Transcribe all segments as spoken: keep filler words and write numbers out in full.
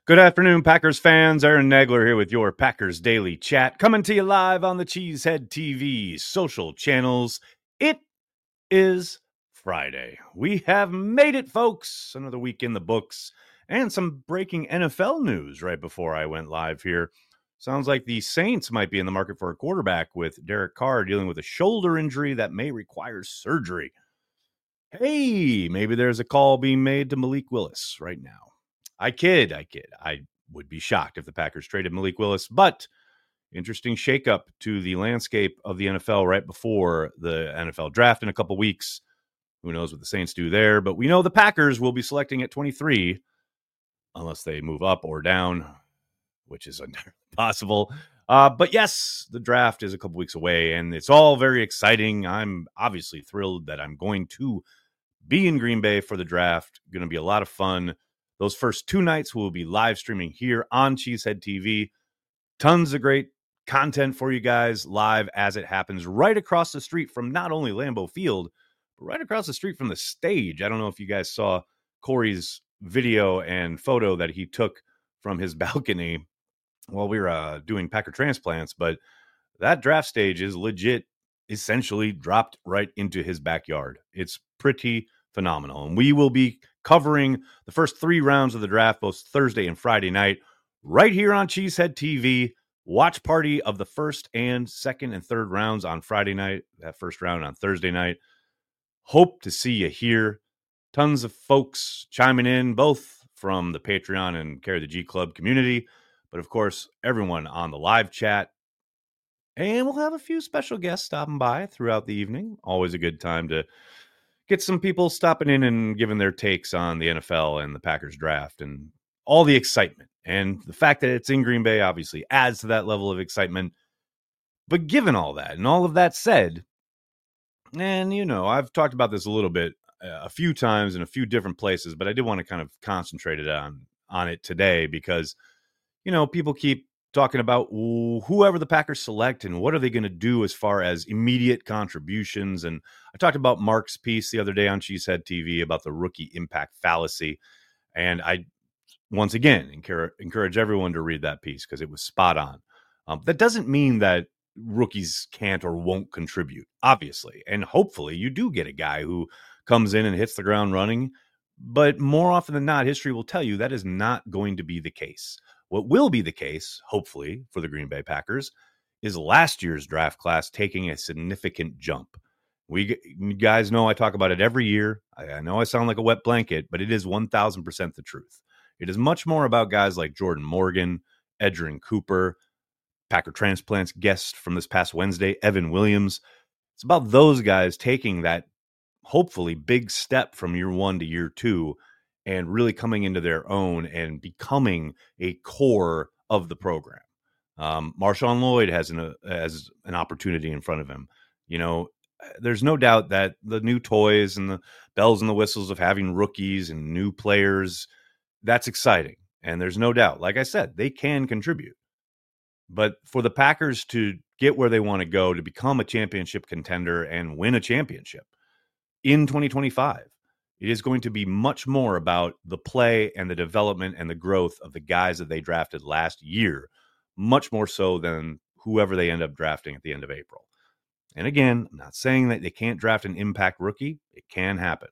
Good afternoon, Packers fans. Aaron Nagler here with your Packers Daily Chat, coming to you live on the Cheesehead T V social channels. It is Friday. We have made it, folks. Another week in the books and some breaking N F L news right before I went live here. Sounds like the Saints might be in the market for a quarterback with Derek Carr dealing with a shoulder injury that may require surgery. Hey, maybe there's a call being made to Malik Willis right now. I kid, I kid. I would be shocked if the Packers traded Malik Willis, but interesting shakeup to the landscape of the N F L right before the N F L draft in a couple weeks. Who knows what the Saints do there, but we know the Packers will be selecting at twenty-three unless they move up or down, which is possible. Uh, but yes, the draft is a couple weeks away, and it's all very exciting. I'm obviously thrilled that I'm going to be in Green Bay for the draft. Going to be a lot of fun. Those first two nights we'll be live streaming here on Cheesehead T V. Tons of great content for you guys live as it happens right across the street from not only Lambeau Field, but right across the street from the stage. I don't know if you guys saw Corey's video and photo that he took from his balcony while we were uh, doing Packer transplants, but that draft stage is legit essentially dropped right into his backyard. It's pretty phenomenal. And we will be covering the first three rounds of the draft, both Thursday and Friday night, right here on Cheesehead T V. Watch party of the first and second and third rounds on Friday night, that first round on Thursday night. Hope to see you here. Tons of folks chiming in, both from the Patreon and Carry the G Club community, but of course, everyone on the live chat. And we'll have a few special guests stopping by throughout the evening. Always a good time to get some people stopping in and giving their takes on the N F L and the Packers draft and all the excitement. And the fact that it's in Green Bay obviously adds to that level of excitement. But given all that and all of that said, and you know, I've talked about this a little bit uh, a few times in a few different places, but I did want to kind of concentrate it on, on it today because, you know, people keep talking about whoever the Packers select and what are they going to do as far as immediate contributions. And I talked about Mark's piece the other day on Cheesehead T V about the rookie impact fallacy. And I, once again, encourage, encourage everyone to read that piece because it was spot on. Um, that doesn't mean that rookies can't or won't contribute, obviously. And hopefully you do get a guy who comes in and hits the ground running. But more often than not, history will tell you that is not going to be the case. What will be the case, hopefully, for the Green Bay Packers is last year's draft class taking a significant jump. We you guys know I talk about it every year. I, I know I sound like a wet blanket, but it is one thousand percent the truth. It is much more about guys like Jordan Morgan, Edgerrin Cooper, Packer transplants guest from this past Wednesday, Evan Williams. It's about those guys taking that hopefully big step from year one to year two and really coming into their own and becoming a core of the program. Um, Marshawn Lloyd has an, uh, has an opportunity in front of him. You know, there's no doubt that the new toys and the bells and the whistles of having rookies and new players, that's exciting. And there's no doubt, like I said, they can contribute. But for the Packers to get where they want to go, to become a championship contender and win a championship in twenty twenty-five, it is going to be much more about the play and the development and the growth of the guys that they drafted last year, much more so than whoever they end up drafting at the end of April. And again, I'm not saying that they can't draft an impact rookie. It can happen.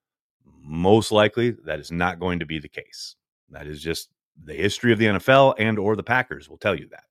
Most likely, that is not going to be the case. That is just the history of the N F L and or the Packers will tell you that.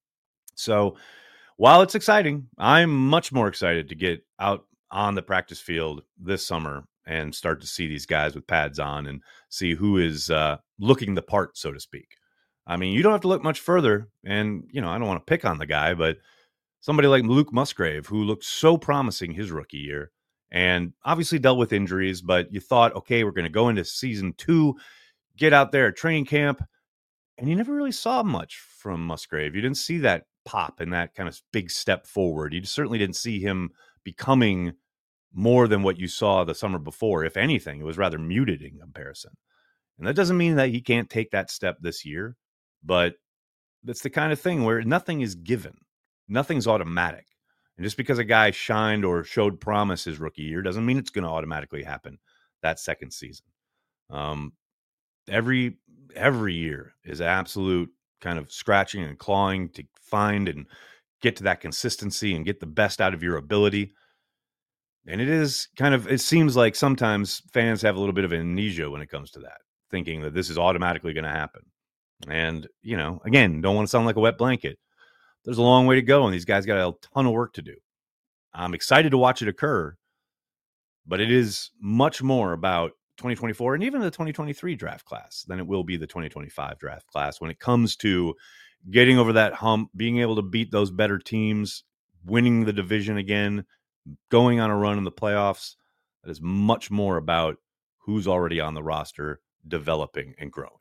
So while it's exciting, I'm much more excited to get out on the practice field this summer and start to see these guys with pads on and see who is uh, looking the part, so to speak. I mean, you don't have to look much further. And, you know, I don't want to pick on the guy, but somebody like Luke Musgrave, who looked so promising his rookie year and obviously dealt with injuries, but you thought, okay, we're going to go into season two, get out there at training camp. And you never really saw much from Musgrave. You didn't see that pop and that kind of big step forward. You certainly didn't see him becoming more than what you saw the summer before. If anything, it was rather muted in comparison. And that doesn't mean that he can't take that step this year, but that's the kind of thing where nothing is given. Nothing's automatic. And just because a guy shined or showed promise his rookie year doesn't mean it's going to automatically happen that second season. Um, every every year is absolute kind of scratching and clawing to find and get to that consistency and get the best out of your ability. And it is kind of, it seems like sometimes fans have a little bit of amnesia when it comes to that, thinking that this is automatically going to happen. And, you know, again, don't want to sound like a wet blanket. There's a long way to go, and these guys got a ton of work to do. I'm excited to watch it occur, but it is much more about twenty twenty-four and even the twenty twenty-three draft class than it will be the twenty twenty-five draft class when it comes to getting over that hump, being able to beat those better teams, winning the division again, going on a run in the playoffs. That is much more about who's already on the roster, developing and growing.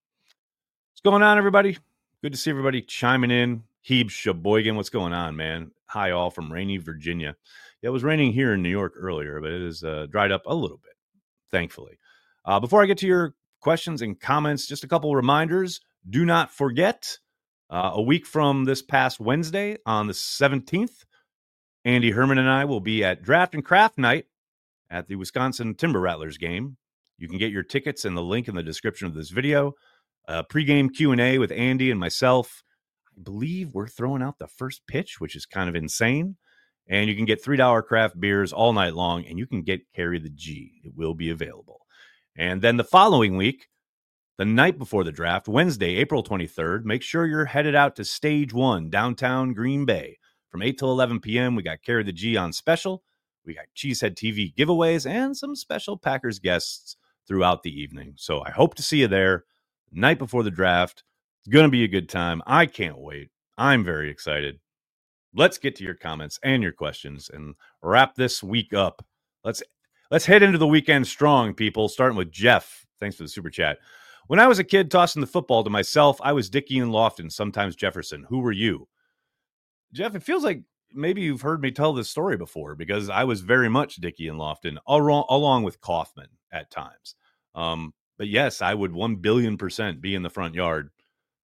What's going on, everybody? Good to see everybody chiming in. Heeb Sheboygan, what's going on, man? Hi, all from rainy Virginia. Yeah, it was raining here in New York earlier, but it has uh, dried up a little bit, thankfully. Uh, before I get to your questions and comments, just a couple reminders. Do not forget, uh, a week from this past Wednesday on the seventeenth, Andy Herman and I will be at Draft and Craft Night at the Wisconsin Timber Rattlers game. You can get your tickets in the link in the description of this video. Uh, pre-game Q and A with Andy and myself. I believe we're throwing out the first pitch, which is kind of insane. And you can get three dollars craft beers all night long, and you can get Carry the G. It will be available. And then the following week, the night before the draft, Wednesday, April twenty-third, make sure you're headed out to Stage one, downtown Green Bay. From eight till eleven p.m., we got Carry the G on special. We got Cheesehead T V giveaways and some special Packers guests throughout the evening. So I hope to see you there. Night before the draft. It's going to be a good time. I can't wait. I'm very excited. Let's get to your comments and your questions and wrap this week up. Let's let's head into the weekend strong, people, starting with Jeff. Thanks for the super chat. When I was a kid tossing the football to myself, I was Dickey and Lofton, sometimes Jefferson. Who were you? Jeff, it feels like maybe you've heard me tell this story before, because I was very much Dickey and Lofton, along, along with Kaufman at times. Um, but yes, I would one billion percent be in the front yard,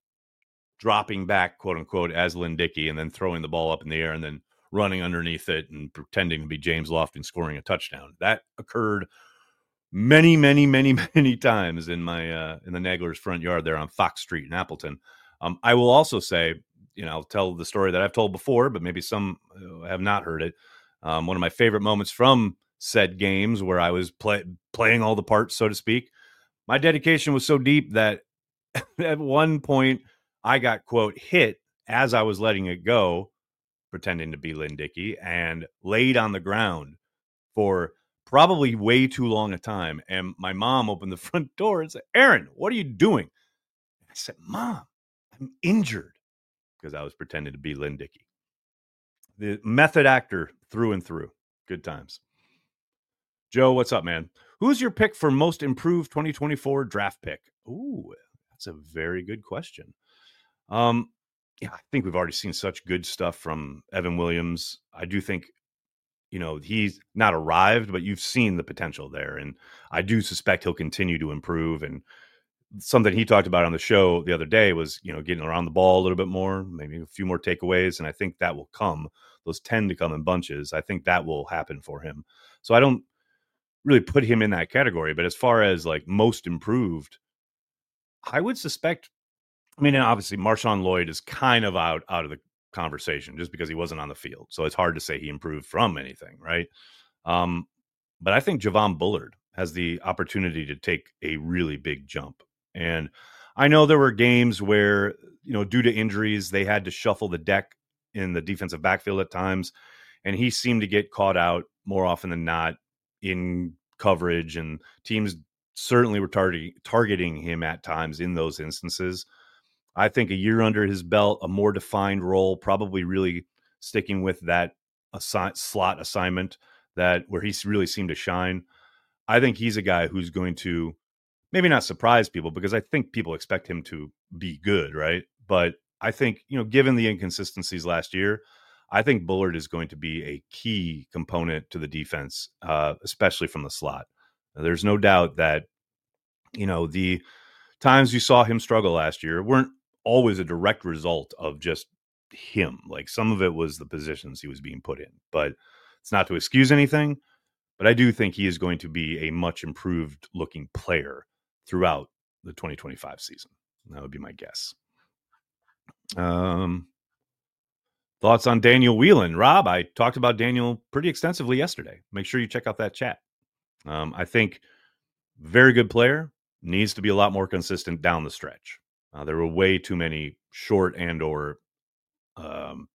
dropping back, quote unquote, as Lynn Dickey, and then throwing the ball up in the air and then running underneath it and pretending to be James Lofton scoring a touchdown. That occurred many, many, many, many times in my uh, in the Naglers' front yard there on Fox Street in Appleton. Um, I will also say, you know, I'll tell the story that I've told before, but maybe some have not heard it. Um, one of my favorite moments from said games where I was play, playing all the parts, so to speak. My dedication was so deep that at one point I got, quote, hit as I was letting it go, pretending to be Lynn Dickey, and laid on the ground for probably way too long a time. And my mom opened the front door and said, "Aaron, what are you doing?" I said, "Mom, I'm injured," because I was pretending to be Lynn Dickey. The method actor through and through. Good times. Joe, what's up, man? Who's your pick for most improved twenty twenty-four draft pick? Ooh, that's a very good question. Um, yeah, I think we've already seen such good stuff from Evan Williams. I do think, you know, he's not arrived, but you've seen the potential there. And I do suspect he'll continue to improve. And something he talked about on the show the other day was, you know, getting around the ball a little bit more, maybe a few more takeaways. And I think that will come. Those tend to come in bunches. I think that will happen for him. So I don't really put him in that category. But as far as like most improved, I would suspect, I mean, obviously Marshawn Lloyd is kind of out, out of the conversation just because he wasn't on the field. So it's hard to say he improved from anything, right? Um, but I think Javon Bullard has the opportunity to take a really big jump. And I know there were games where, you know, due to injuries, they had to shuffle the deck in the defensive backfield at times. And he seemed to get caught out more often than not in coverage, and teams certainly were tar- targeting him at times in those instances. I think a year under his belt, a more defined role, probably really sticking with that assi- slot assignment that where he really seemed to shine. I think he's a guy who's going to maybe not surprise people, because I think people expect him to be good, right? But I think, you know, given the inconsistencies last year, I think Bullard is going to be a key component to the defense, uh, especially from the slot. There's no doubt that, you know, the times you saw him struggle last year weren't always a direct result of just him. Like, some of it was the positions he was being put in, but it's not to excuse anything. But I do think he is going to be a much improved looking player throughout the twenty twenty-five season. That would be my guess. Um, thoughts on Daniel Whelan? Rob, I talked about Daniel pretty extensively yesterday. Make sure you check out that chat. Um, I think very good player, needs to be a lot more consistent down the stretch. Uh, there were way too many short and or um,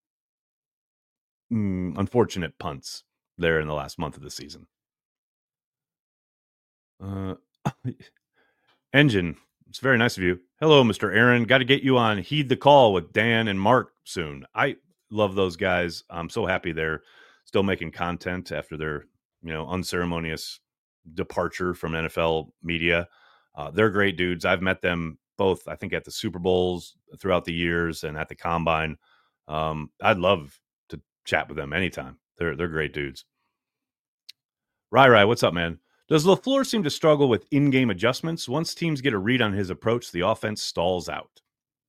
mm, unfortunate punts there in the last month of the season. Uh, Engine, it's very nice of you. Hello, Mister Aaron. Got to get you on Heed the Call with Dan and Mark soon. I love those guys. I'm so happy they're still making content after their, you know, unceremonious departure from N F L media. Uh, they're great dudes. I've met them both, I think, at the Super Bowls throughout the years and at the Combine. Um, I'd love to chat with them anytime. They're they're great dudes. Rai Rai, what's up, man? Does LaFleur seem to struggle with in-game adjustments? Once teams get a read on his approach, the offense stalls out.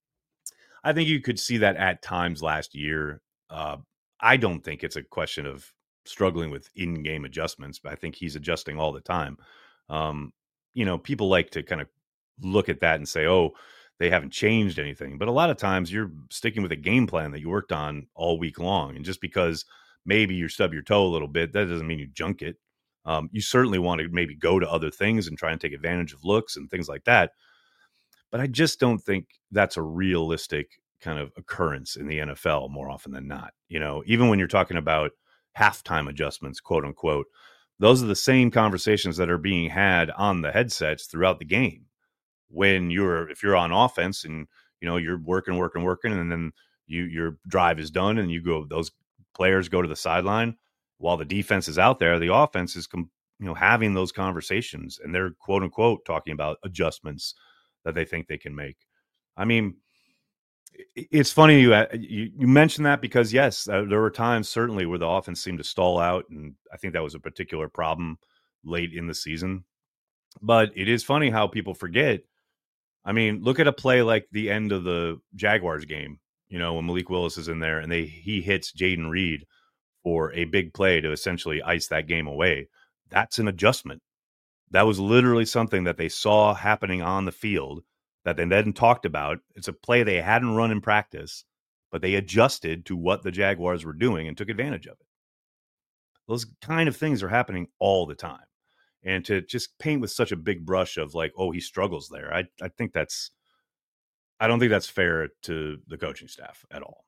I think you could see that at times last year. Uh, I don't think it's a question of struggling with in-game adjustments, but I think he's adjusting all the time. Um, you know, people like to kind of look at that and say, oh, they haven't changed anything. But a lot of times you're sticking with a game plan that you worked on all week long. And just because maybe you stub your toe a little bit, that doesn't mean you junk it. Um, you certainly want to maybe go to other things and try and take advantage of looks and things like that. But I just don't think that's a realistic kind of occurrence in the N F L more often than not. You know, even when you're talking about halftime adjustments, quote unquote, those are the same conversations that are being had on the headsets throughout the game. When you're, if you're on offense and, you know, you're working, working, working, and then you, your drive is done and you go, those players go to the sideline while the defense is out there, the offense is, you know, having those conversations and they're quote unquote talking about adjustments that they think they can make. I mean, it's funny you you, you mentioned that because yes, uh, there were times certainly where the offense seemed to stall out, and I think that was a particular problem late in the season. But it is funny how people forget. I mean, look at a play like the end of the Jaguars game. You know, when Malik Willis is in there and they he hits Jaden Reed for a big play to essentially ice that game away. That's an adjustment. That was literally something that they saw happening on the field that they then talked about. It's a play they hadn't run in practice, but they adjusted to what the Jaguars were doing and took advantage of it. Those kind of things are happening all the time. And to just paint with such a big brush of like, oh, he struggles there. I, I think that's, I don't think that's fair to the coaching staff at all.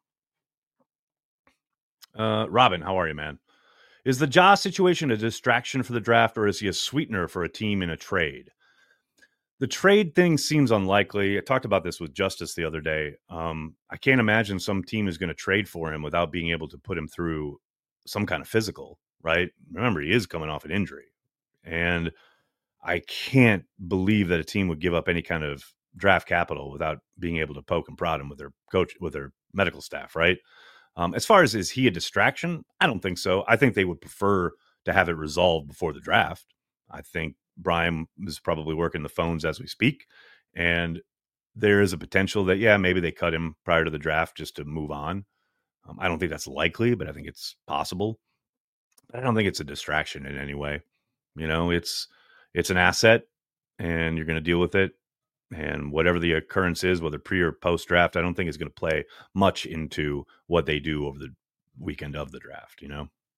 Uh, Robin, how are you, man? Is the Ja situation a distraction for the draft, or is he a sweetener for a team in a trade? The trade thing seems unlikely. I talked about this with Justice the other day. Um, I can't imagine some team is going to trade for him without being able to put him through some kind of physical, right? Remember, he is coming off an injury. And I can't believe that a team would give up any kind of draft capital without being able to poke and prod him with their coach, with their medical staff, right? Um, as far as is he a distraction? I don't think so. I think they would prefer to have it resolved before the draft. I think Brian is probably working the phones as we speak. And there is a potential that, yeah, maybe they cut him prior to the draft just to move on. Um, I don't think that's likely, but I think it's possible. But I don't think it's a distraction in any way. You know, it's it's an asset and you're going to deal with it. And whatever the occurrence is, whether pre or post draft, I don't think it's going to play much into what they do over the weekend of the draft, you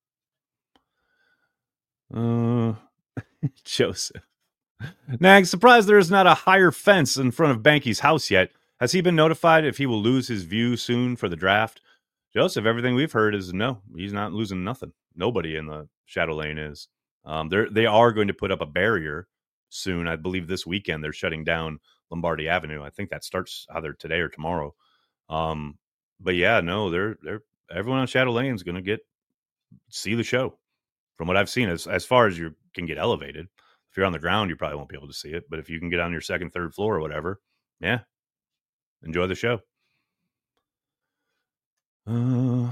know? Uh, Joseph. Nag, surprised there is not a higher fence in front of Banky's house yet. Has he been notified if he will lose his view soon for the draft? Joseph, everything we've heard is no, he's not losing nothing. Nobody in the Shadow Lane is. Um, they're, they are going to put up a barrier soon. I believe this weekend they're shutting down Lombardi Avenue. I think that starts either today or tomorrow. Um, but yeah, no, they're they're everyone on Shadow Lane is going to get see the show. From what I've seen, as as far as you can get elevated, if you're on the ground, you probably won't be able to see it. But if you can get on your second, third floor or whatever, yeah, enjoy the show. Uh,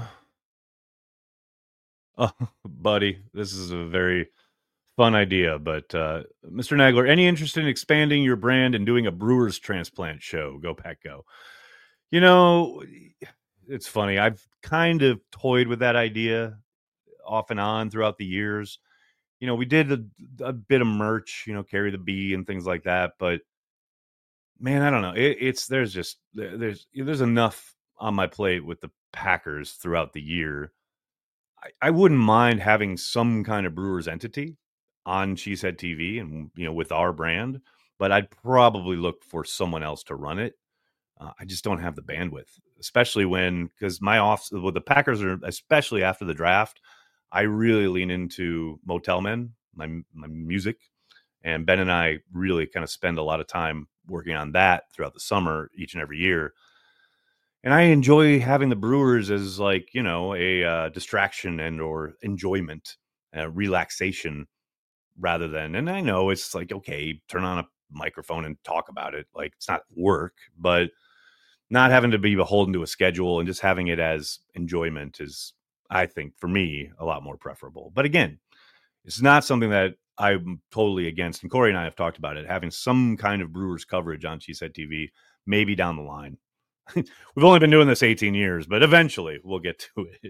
oh, buddy, this is a very fun idea, but uh, Mister Nagler, any interest in expanding your brand and doing a Brewers transplant show? Go Pack Go. You know, it's funny. I've kind of toyed with that idea off and on throughout the years. You know, we did a, a bit of merch, you know, carry the bee and things like that. But man, I don't know. It, it's there's just there's there's enough on my plate with the Packers throughout the year. I, I wouldn't mind having some kind of Brewers entity on Cheesehead T V and you know with our brand, but I'd probably look for someone else to run it. Uh, I just don't have the bandwidth, especially when because my off with the Packers are especially after the draft. I really lean into Motel Men, my my music, and Ben and I really kind of spend a lot of time working on that throughout the summer each and every year. And I enjoy having the Brewers as like you know a uh, distraction and or enjoyment, uh, relaxation rather than. And I know it's like okay, turn on a microphone and talk about it. Like it's not work, but not having to be beholden to a schedule and just having it as enjoyment is, I think, for me, a lot more preferable. But again, it's not something that I'm totally against. And Corey and I have talked about it, having some kind of Brewers coverage on Cheesehead T V, maybe down the line. We've only been doing this eighteen years, but eventually we'll get to it.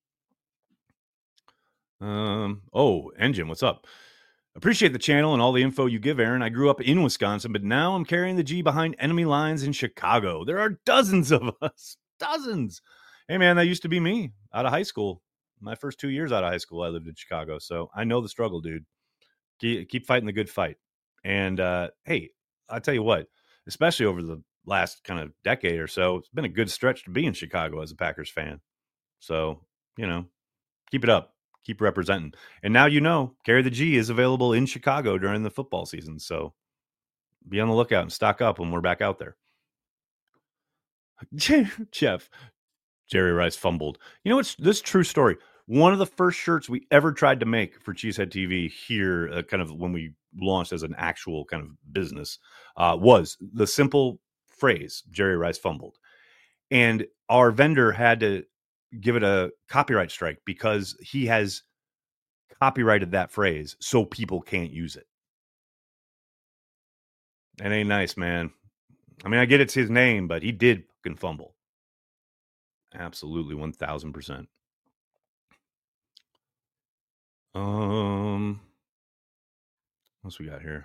Um, oh, Engine, what's up? Appreciate the channel and all the info you give, Aaron. I grew up in Wisconsin, but now I'm carrying the G behind enemy lines in Chicago. There are dozens of us. Dozens. Hey, man, that used to be me out of high school. My first two years out of high school, I lived in Chicago. So I know the struggle, dude. Keep, keep fighting the good fight. And uh, hey, I'll tell you what, especially over the last kind of decade or so, it's been a good stretch to be in Chicago as a Packers fan. So, you know, keep it up. Keep representing. And now you know, Carry the G is available in Chicago during the football season. So be on the lookout and stock up when we're back out there. Jeff, Jerry Rice fumbled. You know what's this true story? One of the first shirts we ever tried to make for Cheesehead T V here, uh, kind of when we launched as an actual kind of business, uh, was the simple phrase Jerry Rice fumbled. And our vendor had to give it a copyright strike because he has copyrighted that phrase so people can't use it. It ain't nice, man. I mean, I get it's his name, but he did fucking fumble. Absolutely, one thousand percent. Um, what else we got here?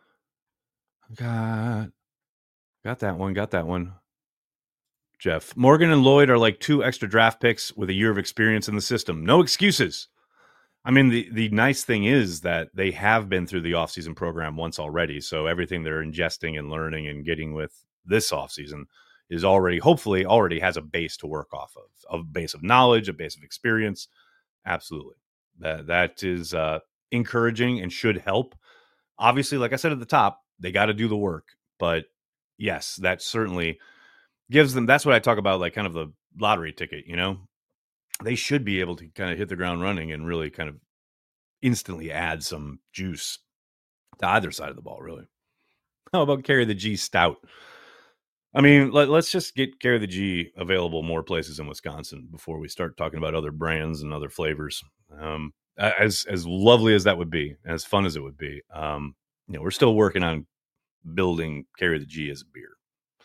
Got, got that one. Got that one. Jeff, Morgan and Lloyd are like two extra draft picks with a year of experience in the system. No excuses. I mean, the, the nice thing is that they have been through the offseason program once already. So everything they're ingesting and learning and getting with this offseason is already, hopefully, already has a base to work off of, a base of knowledge, a base of experience. Absolutely. That, that is uh, encouraging and should help. Obviously, like I said at the top, they got to do the work. But yes, that certainly gives them, that's what I talk about, like kind of the lottery ticket, you know? They should be able to kind of hit the ground running and really kind of instantly add some juice to either side of the ball, really. How about Carry the G Stout? I mean, let, us just get Carry the G available more places in Wisconsin before we start talking about other brands and other flavors. Um, as as lovely as that would be, as fun as it would be, um, you know, we're still working on building Carry the G as a beer.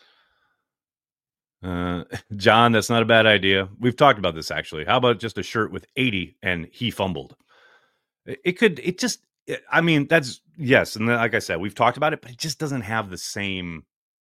Uh, John, that's not a bad idea. We've talked about this actually. How about just a shirt with eighty and he fumbled? It could, it just, I mean, that's, yes. And then, like I said, we've talked about it, but it just doesn't have the same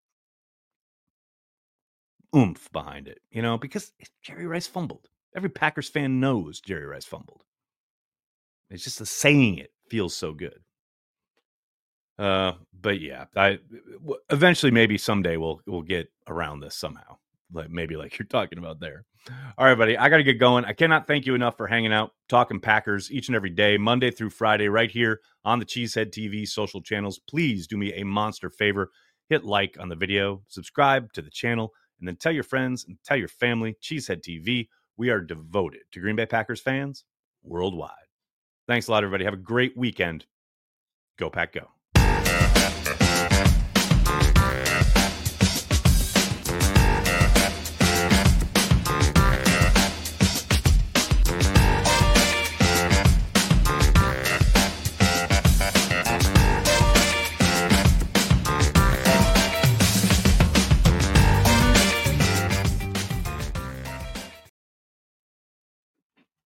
oomph behind it, you know, because Jerry Rice fumbled. Every Packers fan knows Jerry Rice fumbled. It's just the saying it feels so good. Uh, but yeah, I eventually maybe someday we'll we'll get around this somehow. Like maybe like you're talking about there. All right, buddy. I got to get going. I cannot thank you enough for hanging out, talking Packers each and every day, Monday through Friday, right here on the Cheesehead T V social channels. Please do me a monster favor. Hit like on the video, subscribe to the channel, and then tell your friends and tell your family. Cheesehead T V. We are devoted to Green Bay Packers fans worldwide. Thanks a lot, everybody. Have a great weekend. Go Pack Go.